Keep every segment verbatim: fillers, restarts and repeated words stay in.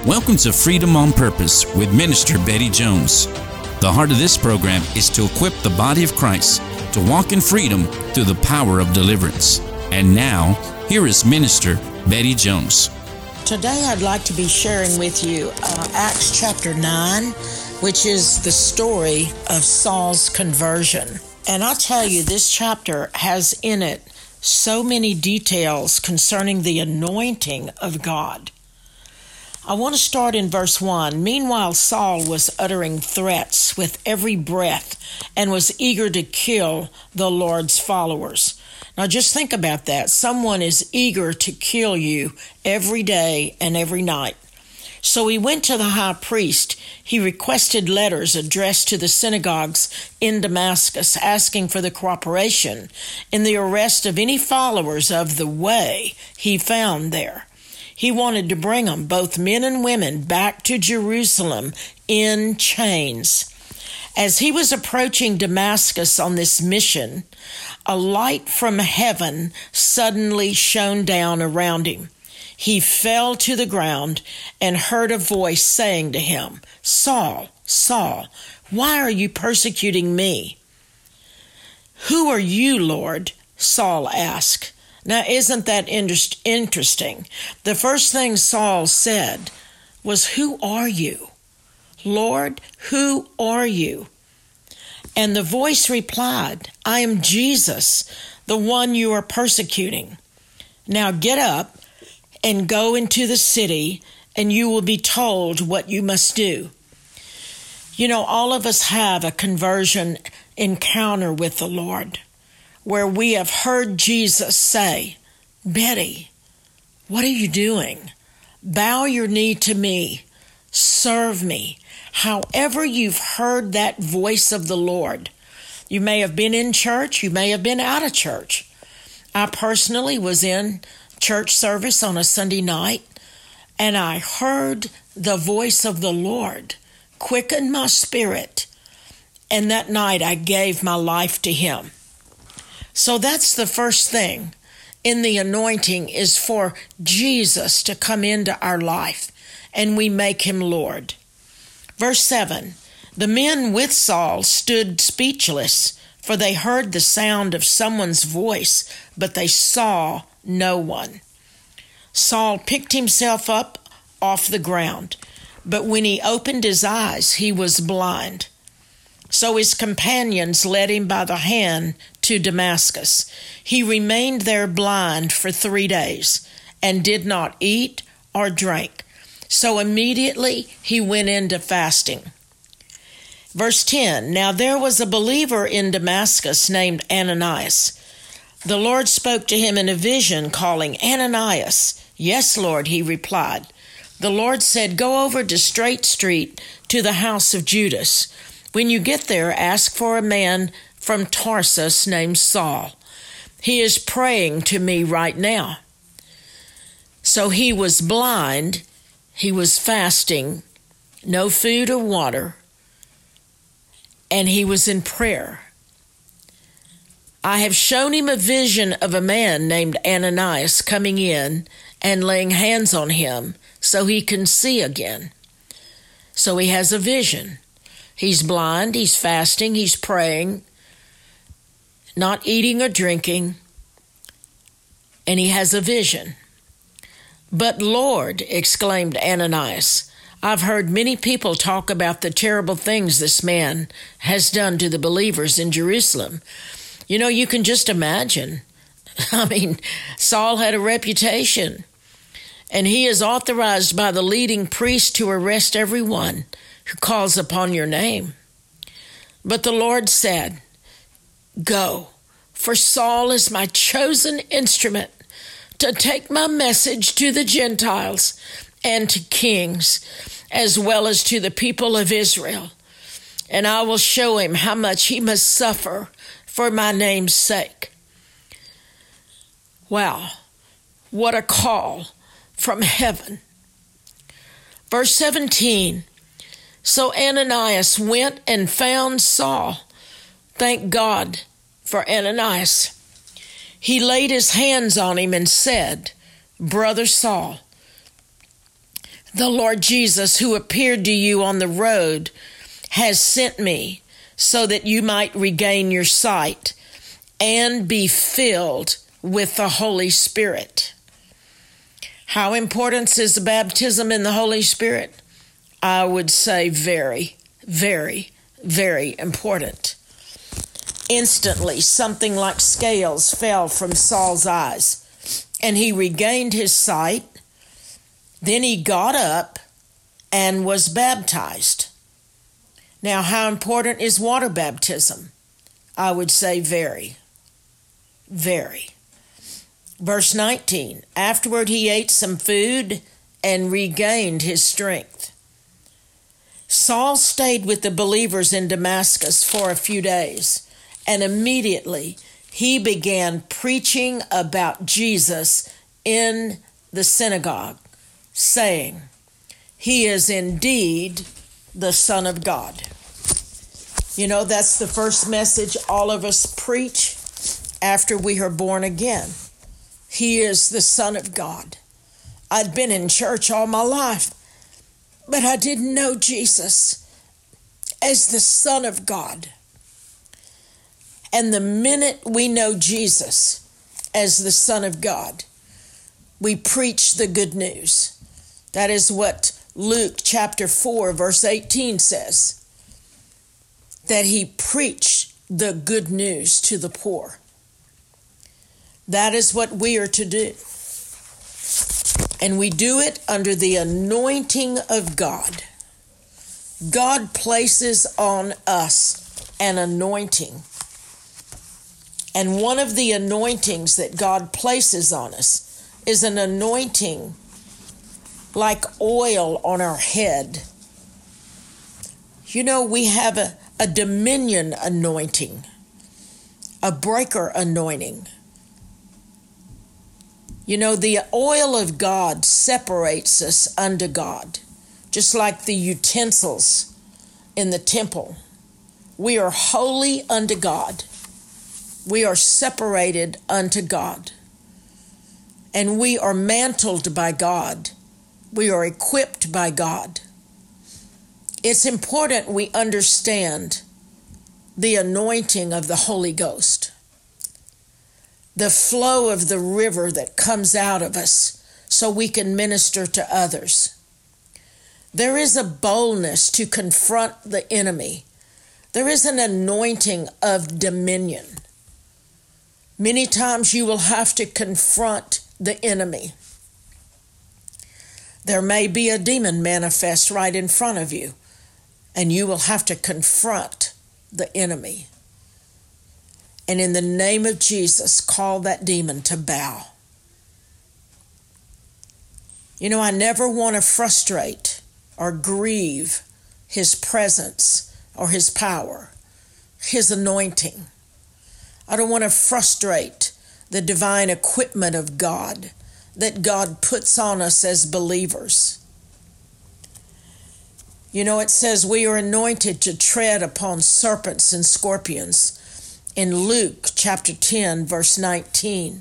Welcome to Freedom on Purpose with Minister Betty Jones. The heart of this program is to equip the body of Christ to walk in freedom through the power of deliverance. And now, here is Minister Betty Jones. Today I'd like to be sharing with you uh, Acts chapter nine, which is the story of Saul's conversion. And I'll tell you, this chapter has in it so many details concerning the anointing of God. I want to start in verse one. Meanwhile, Saul was uttering threats with every breath and was eager to kill the Lord's followers. Now just think about that. Someone is eager to kill you every day and every night. So he went to the high priest. He requested letters addressed to the synagogues in Damascus, asking for the cooperation in the arrest of any followers of the way he found there. He wanted to bring them, both men and women, back to Jerusalem in chains. As he was approaching Damascus on this mission, a light from heaven suddenly shone down around him. He fell to the ground and heard a voice saying to him, "Saul, Saul, why are you persecuting me?" "Who are you, Lord?" Saul asked. Now, isn't that interesting? The first thing Saul said was, "Who are you? Lord, who are you?" And the voice replied, "I am Jesus, the one you are persecuting. Now get up and go into the city, and you will be told what you must do." You know, all of us have a conversion encounter with the Lord, where we have heard Jesus say, "Betty, what are you doing? Bow your knee to me. Serve me." However you've heard that voice of the Lord, you may have been in church, you may have been out of church. I personally was in church service on a Sunday night, and I heard the voice of the Lord quicken my spirit, and that night I gave my life to Him. So that's the first thing in the anointing, is for Jesus to come into our life and we make Him Lord. Verse seven, the men with Saul stood speechless, for they heard the sound of someone's voice, but they saw no one. Saul picked himself up off the ground, but when he opened his eyes, he was blind. So his companions led him by the hand to Damascus. He remained there blind for three days and did not eat or drink. So immediately he went into fasting. Verse ten, now there was a believer in Damascus named Ananias. The Lord spoke to him in a vision, calling, "Ananias." "Yes, Lord," he replied. The Lord said, "Go over to Straight Street to the house of Judas. When you get there, ask for a man from Tarsus named Saul. He is praying to me right now." So he was blind, he was fasting, no food or water, and he was in prayer. "I have shown him a vision of a man named Ananias coming in and laying hands on him so he can see again." So he has a vision. He's blind, he's fasting, he's praying, not eating or drinking, and he has a vision. "But Lord," exclaimed Ananias, "I've heard many people talk about the terrible things this man has done to the believers in Jerusalem." You know, you can just imagine. I mean, Saul had a reputation, and he is authorized by the leading priest to arrest everyone who calls upon your name. But the Lord said, "Go, for Saul is my chosen instrument to take my message to the Gentiles and to kings, as well as to the people of Israel. And I will show him how much he must suffer for my name's sake." Wow, what a call from heaven. Verse seventeen, so Ananias went and found Saul. Thank God for Ananias. He laid his hands on him and said, "Brother Saul, The Lord Jesus, who appeared to you on the road, has sent me so that you might regain your sight and be filled with the Holy Spirit. How important is the baptism in the Holy Spirit? I would say very, very, very important. Instantly, something like scales fell from Saul's eyes, and he regained his sight. Then he got up and was baptized. Now, how important is water baptism? I would say very, very. Verse nineteen, afterward he ate some food and regained his strength. Saul stayed with the believers in Damascus for a few days, and immediately he began preaching about Jesus in the synagogue, saying, "He is indeed the Son of God." You know, that's the first message all of us preach after we are born again. He is the Son of God. I'd been in church all my life, but I didn't know Jesus as the Son of God. And the minute we know Jesus as the Son of God, we preach the good news. That is what Luke chapter four, verse eighteen says, that he preached the good news to the poor. That is what we are to do. And we do it under the anointing of God. God places on us an anointing. And one of the anointings that God places on us is an anointing like oil on our head. You know, we have a, a dominion anointing, a breaker anointing. You know, the oil of God separates us unto God, just like the utensils in the temple. We are holy unto God. We are separated unto God. And we are mantled by God. We are equipped by God. It's important we understand the anointing of the Holy Ghost, the flow of the river that comes out of us so we can minister to others. There is a boldness to confront the enemy. There is an anointing of dominion. Many times you will have to confront the enemy. There may be a demon manifest right in front of you, and you will have to confront the enemy. And in the name of Jesus, call that demon to bow. You know, I never want to frustrate or grieve his presence or his power, his anointing. I don't want to frustrate the divine equipment of God that God puts on us as believers. You know, it says we are anointed to tread upon serpents and scorpions in Luke chapter ten, verse nineteen.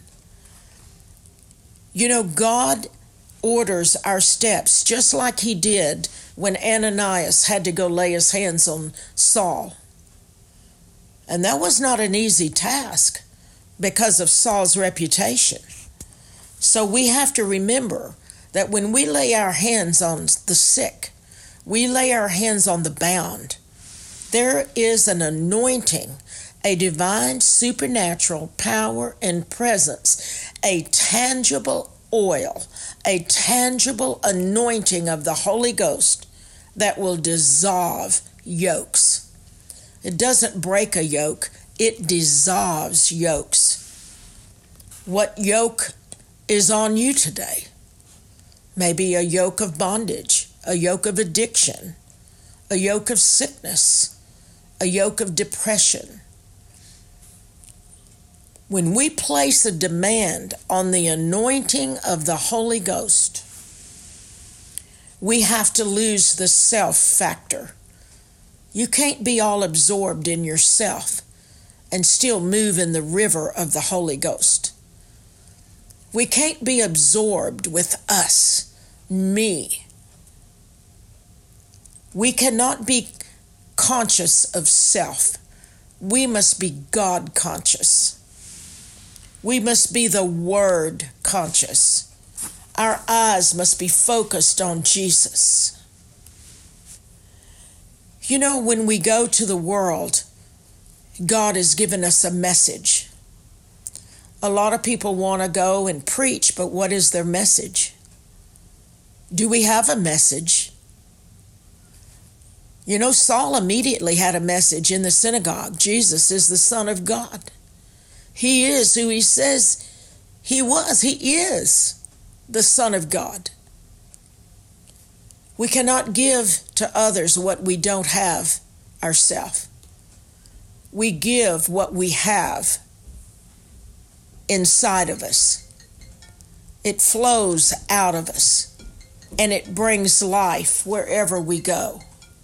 You know, God orders our steps just like he did when Ananias had to go lay his hands on Saul. And that was not an easy task because of Saul's reputation. So we have to remember that when we lay our hands on the sick, we lay our hands on the bound, there is an anointing, a divine supernatural power and presence, a tangible oil, a tangible anointing of the Holy Ghost that will dissolve yokes. It doesn't break a yoke, it dissolves yokes. What yoke is on you today? Maybe a yoke of bondage, a yoke of addiction, a yoke of sickness, a yoke of depression. When we place a demand on the anointing of the Holy Ghost, we have to lose the self factor. You can't be all absorbed in yourself and still move in the river of the Holy Ghost. We can't be absorbed with us, me, We cannot be conscious of self. We must be God conscious. We must be the Word conscious. Our eyes must be focused on Jesus. You know, when we go to the world, God has given us a message. A lot of people want to go and preach, but what is their message? Do we have a message? You know, Saul immediately had a message in the synagogue. Jesus is the Son of God. He is who he says he was. He is the Son of God. We cannot give to others what we don't have ourselves. We give what we have inside of us. It flows out of us, and it brings life wherever we go.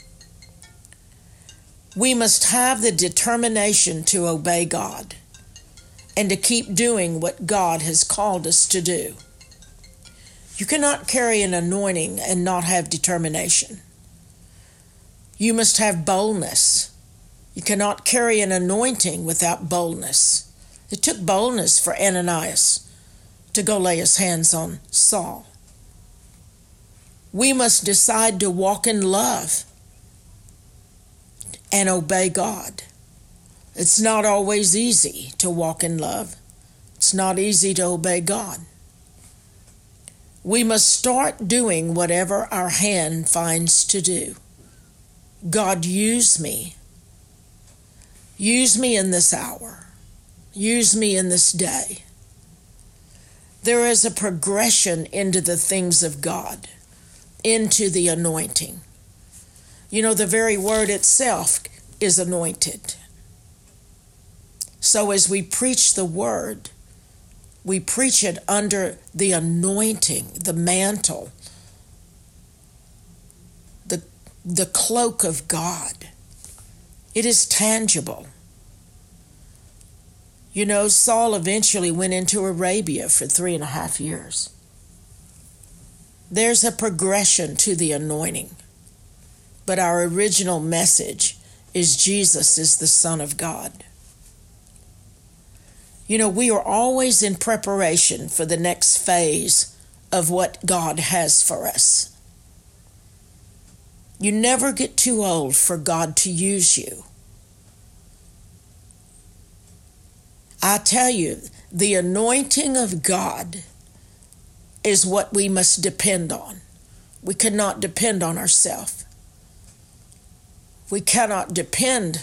We must have the determination to obey God and to keep doing what God has called us to do. You cannot carry an anointing and not have determination. You must have boldness. You cannot carry an anointing without boldness. It took boldness for Ananias to go lay his hands on Saul. We must decide to walk in love and obey God. It's not always easy to walk in love. It's not easy to obey God. We must start doing whatever our hand finds to do. God, use me. Use me in this hour. Use me in this day. There is a progression into the things of God, into the anointing. You know, the very word itself is anointed. So as we preach the word, we preach it under the anointing, the mantle, the, the cloak of God. It is tangible. You know, Saul eventually went into Arabia for three and a half years. There's a progression to the anointing. But our original message is Jesus is the Son of God. You know, we are always in preparation for the next phase of what God has for us. You never get too old for God to use you. I tell you, the anointing of God is what we must depend on. We cannot depend on ourselves. We cannot depend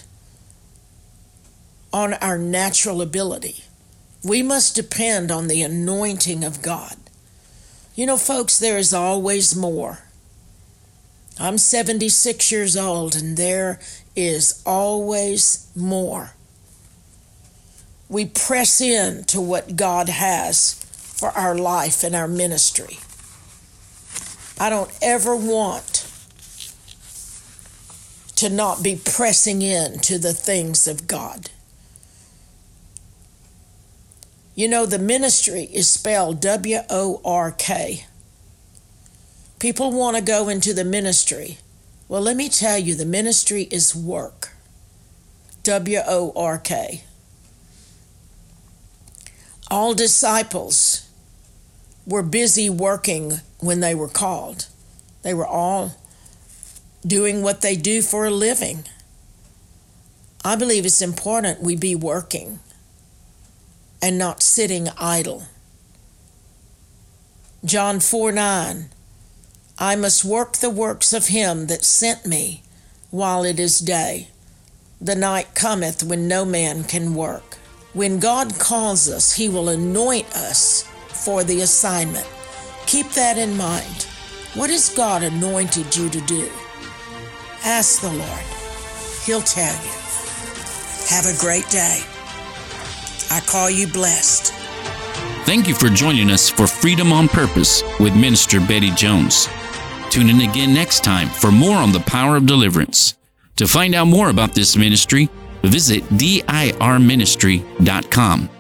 on our natural ability. We must depend on the anointing of God. You know, folks, there is always more. I'm seventy-six years old, and there is always more. We press in to what God has for our life and our ministry. I don't ever want to not be pressing in to the things of God. You know, the ministry is spelled W O R K. People want to go into the ministry. Well, let me tell you, the ministry is work. W O R K. All disciples were busy working when they were called. They were all doing what they do for a living. I believe it's important we be working and not sitting idle. John four nine, I must work the works of him that sent me while it is day. The night cometh when no man can work. When God calls us, he will anoint us for the assignment. Keep that in mind. What has God anointed you to do? Ask the Lord. He'll tell you. Have a great day. I call you blessed. Thank you for joining us for Freedom on Purpose with Minister Betty Jones. Tune in again next time for more on the power of deliverance. To find out more about this ministry, visit D I R ministry dot com.